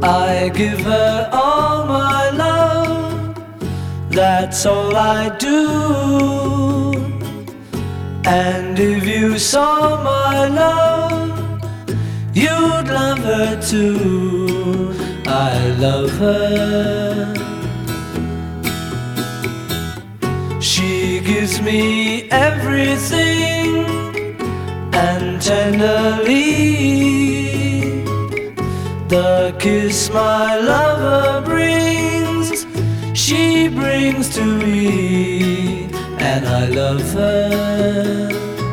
I give her all my love, that's all I do. And if you saw my love, you'd love her too. I love her. She gives me everything, and tenderly the kiss my lover brings, she brings to me, and I love her.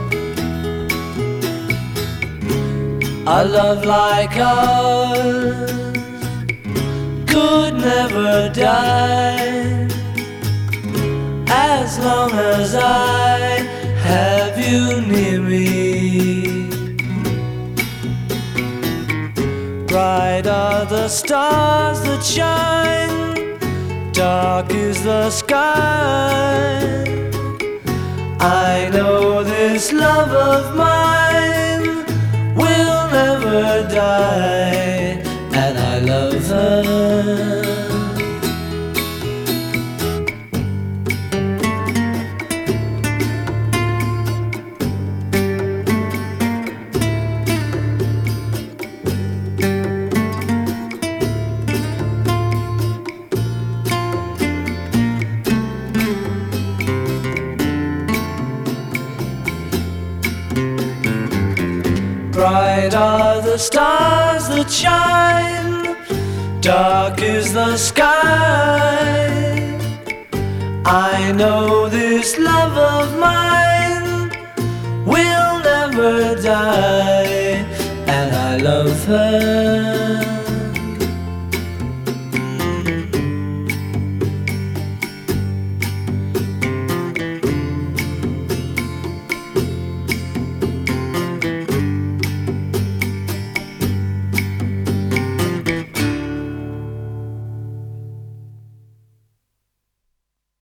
A love like ours could never die, as long as I have you near me. Bright are the stars that shine, dark is the sky. I know this love of mine will never die, and I love her. Bright are the stars that shine, dark is the sky. I know this love of mine will never die, and I love her.